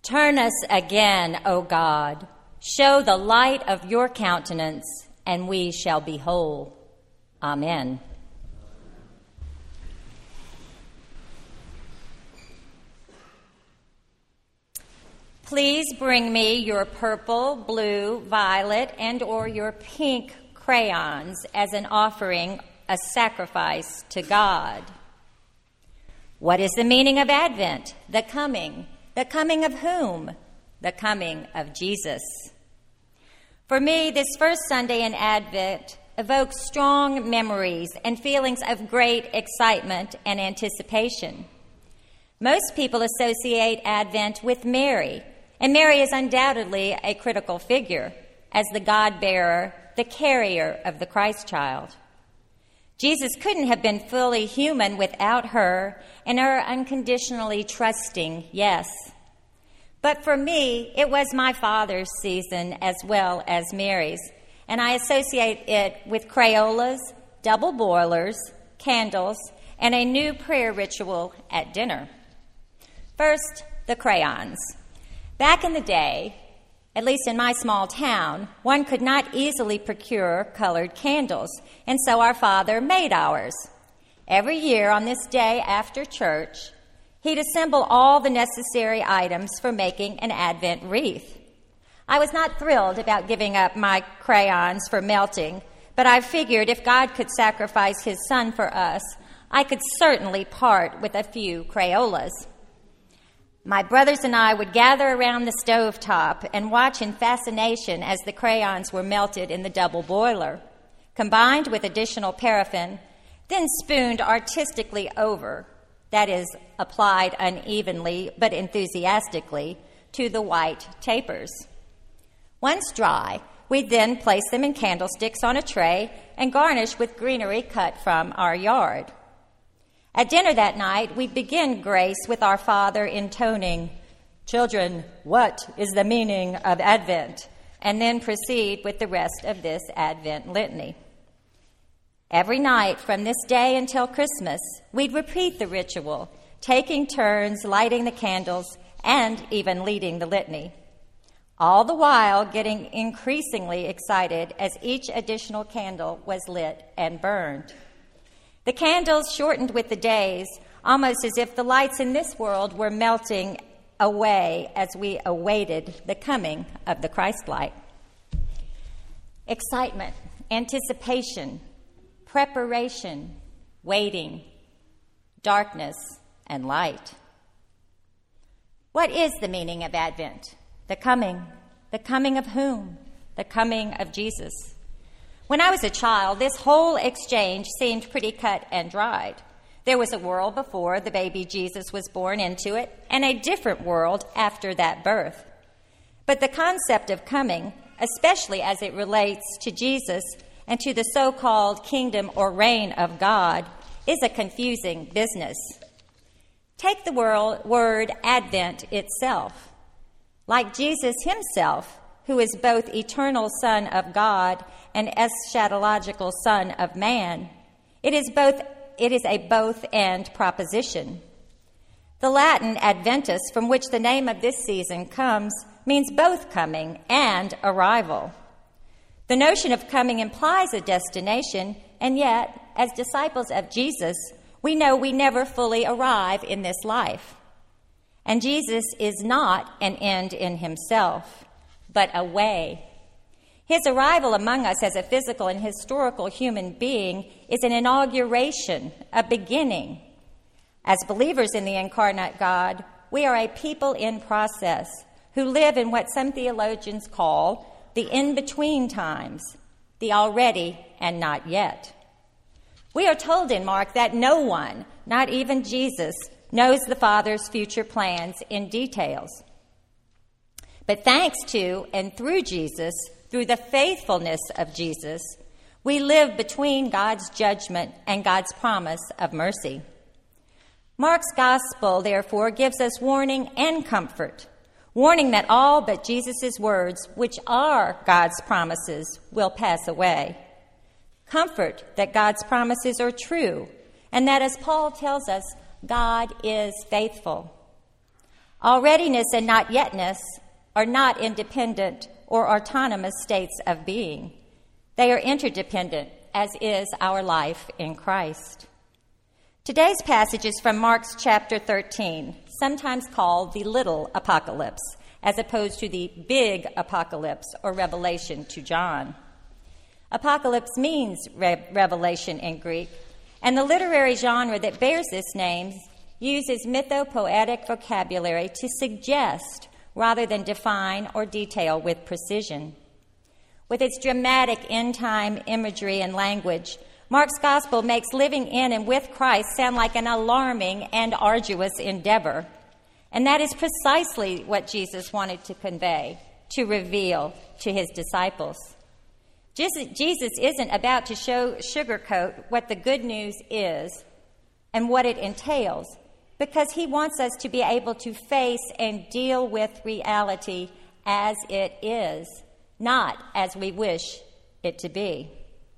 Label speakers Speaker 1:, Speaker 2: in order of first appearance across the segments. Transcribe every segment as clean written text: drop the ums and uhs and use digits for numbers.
Speaker 1: Turn us again, O God. Show the light of your countenance, and we shall be whole. Amen. Please bring me your purple, blue, violet, and or your pink crayons as an offering, a sacrifice to God. What is the meaning of Advent? The coming. The coming of whom? The coming of Jesus. For me, this first Sunday in Advent evokes strong memories and feelings of great excitement and anticipation. Most people associate Advent with Mary, and Mary is undoubtedly a critical figure as the God-bearer, the carrier of the Christ child. Jesus couldn't have been fully human without her and her unconditionally trusting yes. But for me, it was my father's season as well as Mary's, and I associate it with Crayolas, double boilers, candles, and a new prayer ritual at dinner. First, the crayons. Back in the day, at least in my small town, one could not easily procure colored candles, and so our father made ours. Every year on this day after church, he'd assemble all the necessary items for making an Advent wreath. I was not thrilled about giving up my crayons for melting, but I figured if God could sacrifice his son for us, I could certainly part with a few Crayolas. My brothers and I would gather around the stovetop and watch in fascination as the crayons were melted in the double boiler, combined with additional paraffin, then spooned artistically over, that is, applied unevenly but enthusiastically, to the white tapers. Once dry, we'd then place them in candlesticks on a tray and garnish with greenery cut from our yard. At dinner that night, we begin grace with our father intoning, "Children, what is the meaning of Advent?" and then proceed with the rest of this Advent litany. Every night from this day until Christmas, we'd repeat the ritual, taking turns lighting the candles and even leading the litany, all the while getting increasingly excited as each additional candle was lit and burned. The candles shortened with the days, almost as if the lights in this world were melting away as we awaited the coming of the Christ light. Excitement, anticipation, preparation, waiting, darkness, and light. What is the meaning of Advent? The coming of whom? The coming of Jesus. When I was a child, this whole exchange seemed pretty cut and dried. There was a world before the baby Jesus was born into it, and a different world after that birth. But the concept of coming, especially as it relates to Jesus and to the so-called kingdom or reign of God, is a confusing business. Take the word Advent itself. Like Jesus himself, who is both eternal Son of God and eschatological Son of Man, it is a both-and proposition. The Latin Adventus, from which the name of this season comes, means both coming and arrival. The notion of coming implies a destination, and yet, as disciples of Jesus, we know we never fully arrive in this life. And Jesus is not an end in himself, but a way. His arrival among us as a physical and historical human being is an inauguration, a beginning. As believers in the incarnate God, we are a people in process who live in what some theologians call the in-between times, the already and not yet. We are told in Mark that no one, not even Jesus, knows the Father's future plans in details. But thanks to and through Jesus, through the faithfulness of Jesus, we live between God's judgment and God's promise of mercy. Mark's gospel, therefore, gives us warning and comfort, warning that all but Jesus' words, which are God's promises, will pass away. Comfort that God's promises are true, and that, as Paul tells us, God is faithful. Alreadiness and not yetness are not independent or autonomous states of being. They are interdependent, as is our life in Christ. Today's passage is from Mark's chapter 13, sometimes called the little apocalypse, as opposed to the big apocalypse or revelation to John. Apocalypse means revelation in Greek, and the literary genre that bears this name uses mythopoetic vocabulary to suggest rather than define or detail with precision. With its dramatic end-time imagery and language, Mark's gospel makes living in and with Christ sound like an alarming and arduous endeavor. And that is precisely what Jesus wanted to convey, to reveal to his disciples. Jesus isn't about to sugarcoat what the good news is and what it entails, because he wants us to be able to face and deal with reality as it is, not as we wish it to be.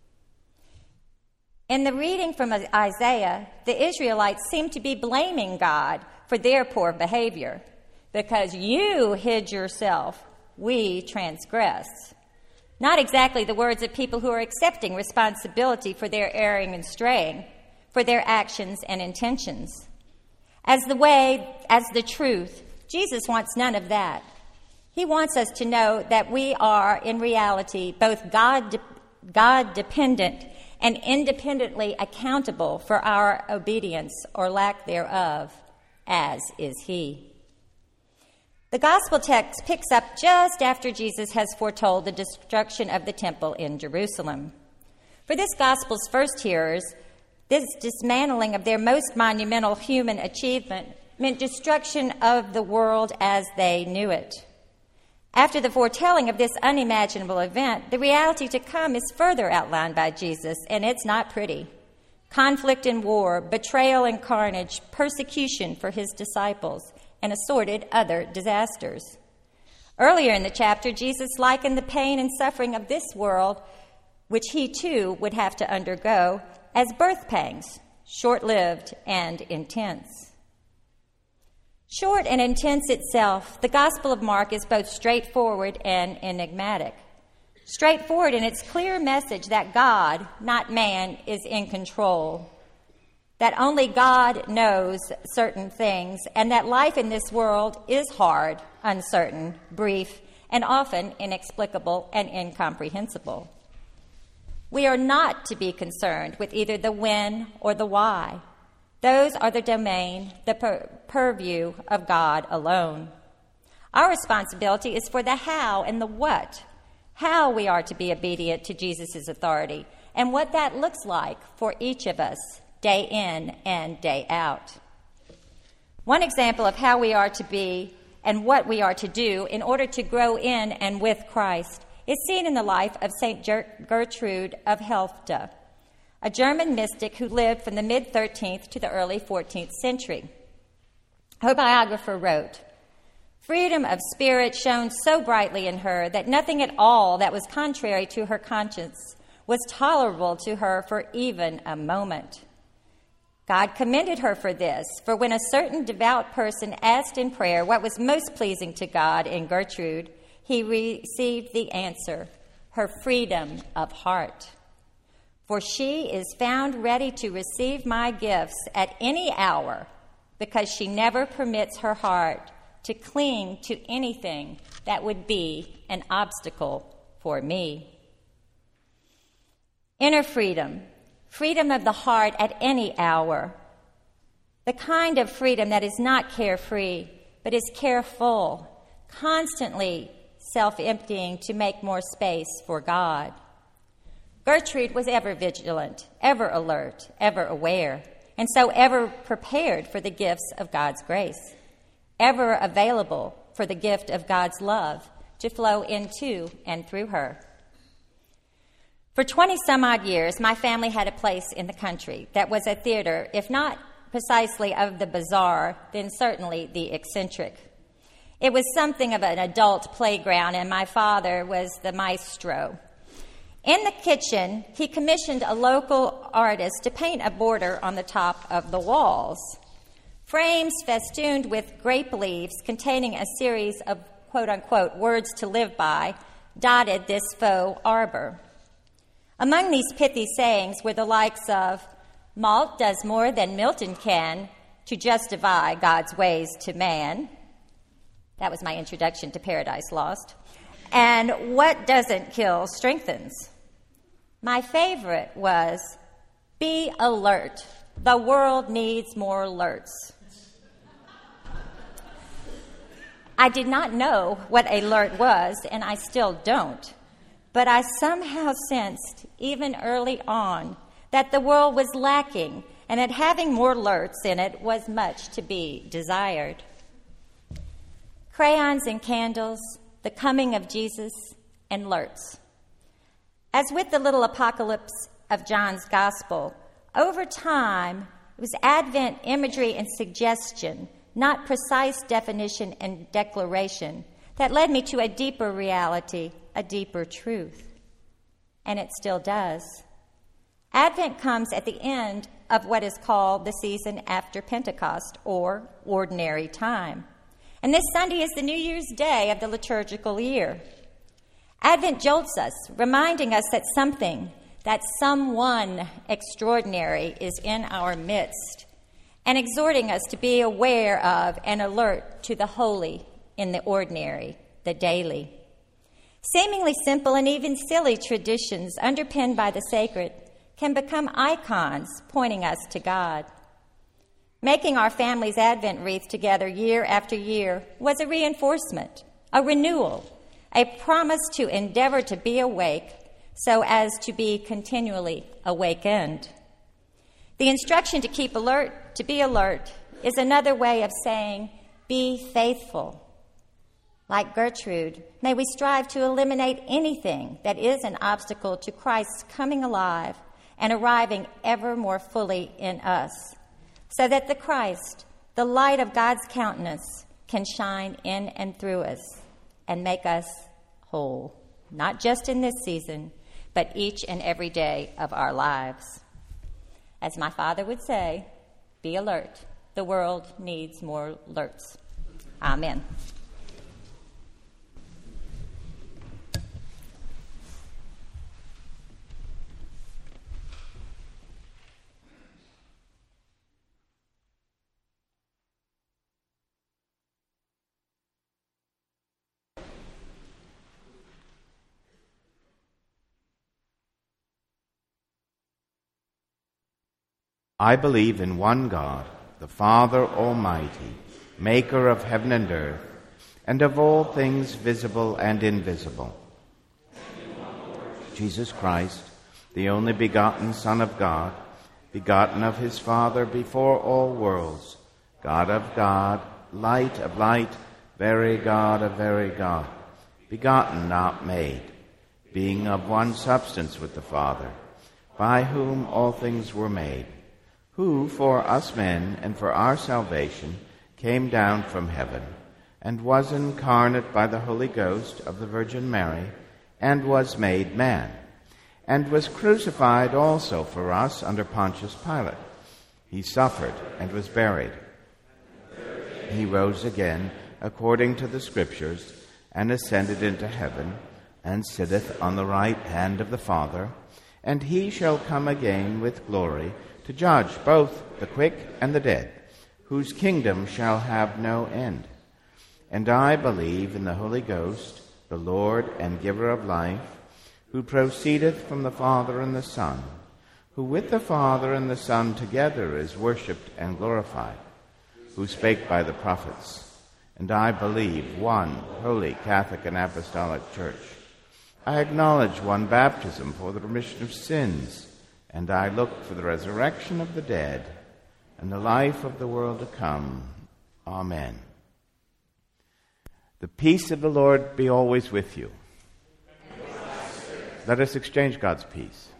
Speaker 1: In the reading from Isaiah, the Israelites seem to be blaming God for their poor behavior. Because you hid yourself, we transgressed. Not exactly the words of people who are accepting responsibility for their erring and straying, for their actions and intentions. As the way, as the truth, Jesus wants none of that. He wants us to know that we are, in reality, both God-dependent and independently accountable for our obedience or lack thereof, as is he. The gospel text picks up just after Jesus has foretold the destruction of the temple in Jerusalem. For this gospel's first hearers, this dismantling of their most monumental human achievement meant destruction of the world as they knew it. After the foretelling of this unimaginable event, the reality to come is further outlined by Jesus, and it's not pretty. Conflict and war, betrayal and carnage, persecution for his disciples, and assorted other disasters. Earlier in the chapter, Jesus likened the pain and suffering of this world, which he too would have to undergo, as birth pangs, short-lived and intense. Short and intense itself, the Gospel of Mark is both straightforward and enigmatic. Straightforward in its clear message that God, not man, is in control, that only God knows certain things, and that life in this world is hard, uncertain, brief, and often inexplicable and incomprehensible. We are not to be concerned with either the when or the why. Those are the domain, the purview of God alone. Our responsibility is for the how and the what, how we are to be obedient to Jesus' authority, and what that looks like for each of us, day in and day out. One example of how we are to be and what we are to do in order to grow in and with Christ is seen in the life of St. Gertrude of Helfta, a German mystic who lived from the mid-13th to the early 14th century. Her biographer wrote, "Freedom of spirit shone so brightly in her that nothing at all that was contrary to her conscience was tolerable to her for even a moment. God commended her for this, for when a certain devout person asked in prayer what was most pleasing to God in Gertrude, he received the answer, her freedom of heart. For she is found ready to receive my gifts at any hour, because she never permits her heart to cling to anything that would be an obstacle for me." Inner freedom, freedom of the heart at any hour, the kind of freedom that is not carefree, but is careful, constantly self-emptying to make more space for God. Gertrude was ever vigilant, ever alert, ever aware, and so ever prepared for the gifts of God's grace, ever available for the gift of God's love to flow into and through her. For 20-some-odd years, my family had a place in the country that was a theater, if not precisely of the bizarre, then certainly the eccentric. It was something of an adult playground, and my father was the maestro. In the kitchen, he commissioned a local artist to paint a border on the top of the walls. Frames festooned with grape leaves containing a series of quote-unquote words to live by dotted this faux arbor. Among these pithy sayings were the likes of, "Malt does more than Milton can to justify God's ways to man." That was my introduction to Paradise Lost. And "What doesn't kill strengthens." My favorite was, "Be alert. The world needs more alerts." I did not know what alert was, and I still don't. But I somehow sensed, even early on, that the world was lacking and that having more alerts in it was much to be desired. Crayons and candles, the coming of Jesus, and alerts. As with the little apocalypse of John's Gospel, over time, it was Advent imagery and suggestion, not precise definition and declaration, that led me to a deeper reality, a deeper truth. And it still does. Advent comes at the end of what is called the season after Pentecost, or ordinary time. And this Sunday is the New Year's Day of the liturgical year. Advent jolts us, reminding us that something, that someone extraordinary is in our midst, and exhorting us to be aware of and alert to the holy in the ordinary, the daily. Seemingly simple and even silly traditions underpinned by the sacred can become icons pointing us to God. Making our family's Advent wreath together year after year was a reinforcement, a renewal, a promise to endeavor to be awake so as to be continually awakened. The instruction to keep alert, to be alert, is another way of saying, be faithful. Like Gertrude, may we strive to eliminate anything that is an obstacle to Christ's coming alive and arriving ever more fully in us, so that the Christ, the light of God's countenance, can shine in and through us and make us whole, not just in this season, but each and every day of our lives. As my father would say, be alert. The world needs more alerts. Amen.
Speaker 2: I believe in one God, the Father Almighty, maker of heaven and earth, and of all things visible and invisible. Jesus Christ, the only begotten Son of God, begotten of his Father before all worlds, God of God, light of light, very God of very God, begotten, not made, being of one substance with the Father, by whom all things were made, who for us men and for our salvation came down from heaven, and was incarnate by the Holy Ghost of the Virgin Mary, and was made man, and was crucified also for us under Pontius Pilate. He suffered and was buried. He rose again according to the Scriptures, and ascended into heaven, and sitteth on the right hand of the Father, and he shall come again with glory to judge both the quick and the dead, whose kingdom shall have no end. And I believe in the Holy Ghost, the Lord and giver of life, who proceedeth from the Father and the Son, who with the Father and the Son together is worshipped and glorified, who spake by the prophets. And I believe one holy Catholic and Apostolic Church. I acknowledge one baptism for the remission of sins, and I look for the resurrection of the dead and the life of the world to come. Amen. The peace of the Lord be always with you. Let us exchange God's peace.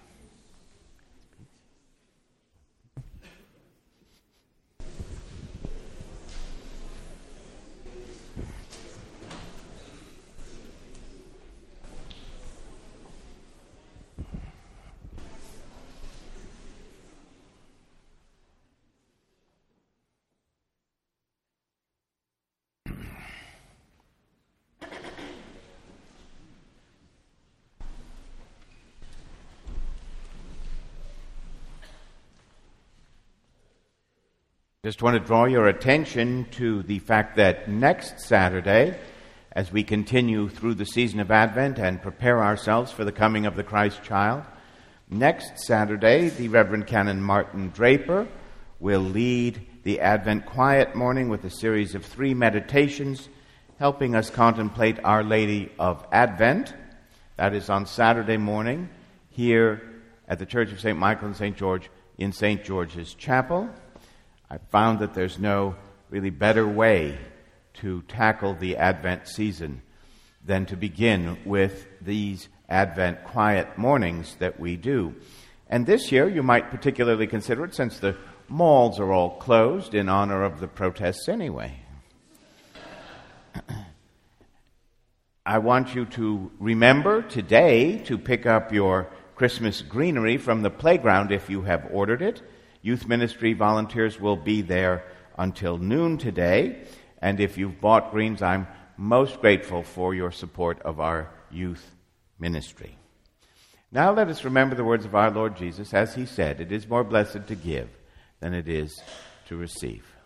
Speaker 2: Just want to draw your attention to the fact that next Saturday, as we continue through the season of Advent and prepare ourselves for the coming of the Christ child, next Saturday, the Reverend Canon Martin Draper will lead the Advent Quiet Morning with a series of 3 meditations, helping us contemplate Our Lady of Advent. That is on Saturday morning here at the Church of St. Michael and St. George in St. George's Chapel. I found that there's no really better way to tackle the Advent season than to begin with these Advent quiet mornings that we do. And this year you might particularly consider it since the malls are all closed in honor of the protests anyway. I want you to remember today to pick up your Christmas greenery from the playground if you have ordered it. Youth ministry volunteers will be there until noon today. And if you've bought greens, I'm most grateful for your support of our youth ministry. Now let us remember the words of our Lord Jesus as he said, "It is more blessed to give than it is to receive."